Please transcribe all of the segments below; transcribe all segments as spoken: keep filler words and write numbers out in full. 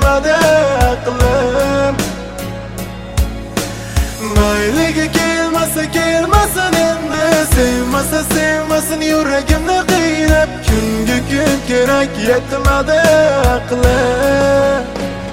yetmadi aqlim. Mayliga kelmasa kelmasin endi, sevmasa sevmasin yuragimni qiynab, kunga kun kerak yetmadi aqlim.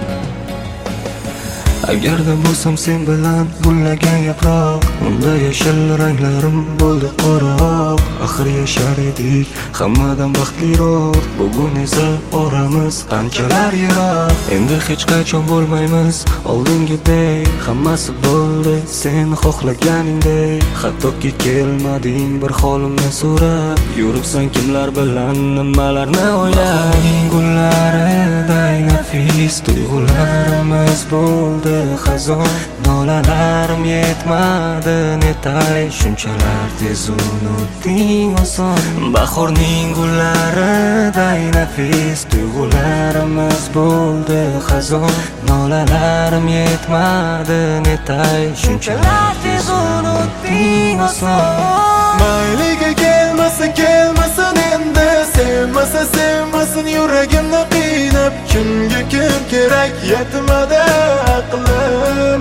Agarda bo'lsam sen bilan gullagan yaproq, unda yashil ranglarim bo'ldi qoroq. Axir yashar edik hammadan baxtliroq, bugun esa oramiz qanchalar yiroq. Endi hech qachon bo'lmaymiz oldingidek, hammasi bo'ldi sen xohlaganingdek. Hattoki kelmading bir holimni so'rab, yuribsan kimlar bilan nimalarni o'ylab. Gullariday nafis tuyg'ularimiz bo'ldi xazon, nolalarim yetmadi netay, shunchalar tez unutding oson. Bahorning gullariday nafis tuyg'ularimiz bo'ldi xazon, nolalarim yetmadi netay, shunchalar tez unutding oson. Mayliga kelmasa kelmasin endi, sevmasa sevmasin yuragimni qiynab, kunga kun kerak yetmadi aqlim.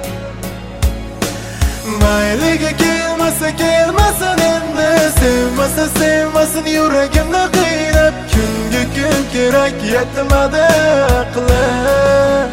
Mayliga kelmasa kelmasin endi, sevmasa sevmasin yuragimni qiynab, kunga kun kerak yetmadi aqlim.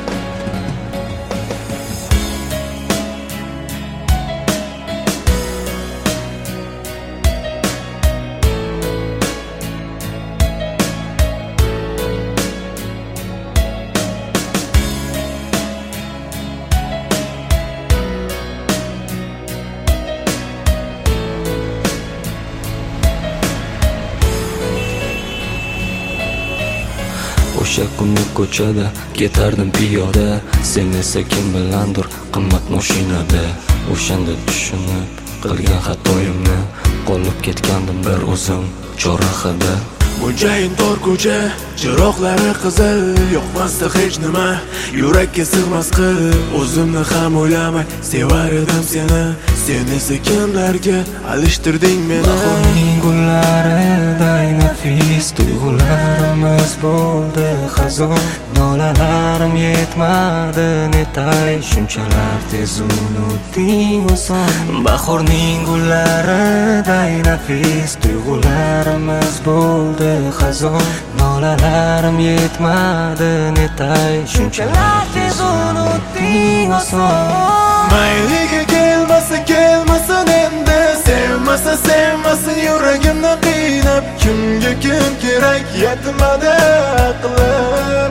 O'sha kunni ko'chada ketardim piyoda, sen esa kim bilandir qimmat mashinada. O'shanda tushunib qilgan xatoyimni, qolib ketgandim bir o'zim chorrahada. Mo'jayin tor ko'cha, chiroqlari qizil, yoqmasdi hech nima, yurakka sig'mas qilib. O'zimni ham o'ylamay sevar edim seni, sen esa kimlarga alishtirding meni. Bahorning gullariday nafis tuyg'ularimiz bo'ldi xazon, nolalarim yetmadi netay, shunchalar tez unutding oson. Bahorning gullariday nafis tuyg'ularimiz bo'ldi xazon, nolalarim yetmadi netay, shunchalar tez unutding oson. Mayliga kelmasa kelmasin endi, sevmasa sevmasin yuragimni qiynab, kunga kun kerak yetmadi aqlim.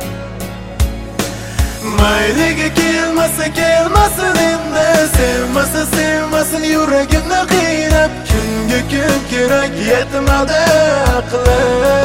Mayliga kelmasa kelmasin endi, sevmasa sevmasin yuragimni qiynab, kunga kun kerak yetmadi aqlim.